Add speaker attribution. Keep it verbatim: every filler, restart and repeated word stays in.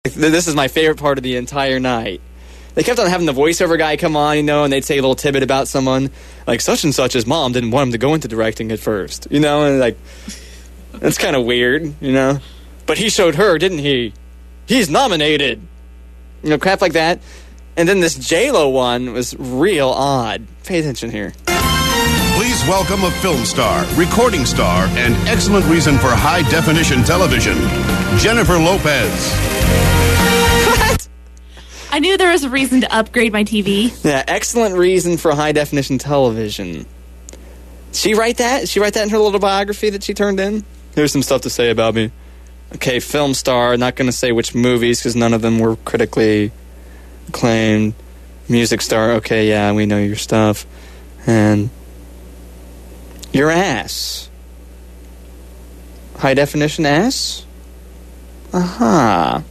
Speaker 1: This is my favorite part of the entire night. They kept on having the voiceover guy come on, you know, and they'd say a little tidbit about someone. Like, such and such's mom didn't want him to go into directing at first. You know, and like, that's kind of weird, you know. But he showed her, didn't he? He's nominated. You know, crap like that. And then this J-Lo one was real odd. Pay attention here.
Speaker 2: Please welcome a film star, recording star, and excellent reason for high-definition television, Jennifer Lopez.
Speaker 1: What?
Speaker 3: I knew there was a reason to upgrade my T V.
Speaker 1: Yeah, excellent reason for high-definition television. Did she write that? Did she write that in her little biography that she turned in? Here's some stuff to say about me. Okay, film star. Not going to say which movies because none of them were critically acclaimed. Music star. Okay, yeah, we know your stuff. And your ass. High definition ass? Aha. Uh-huh.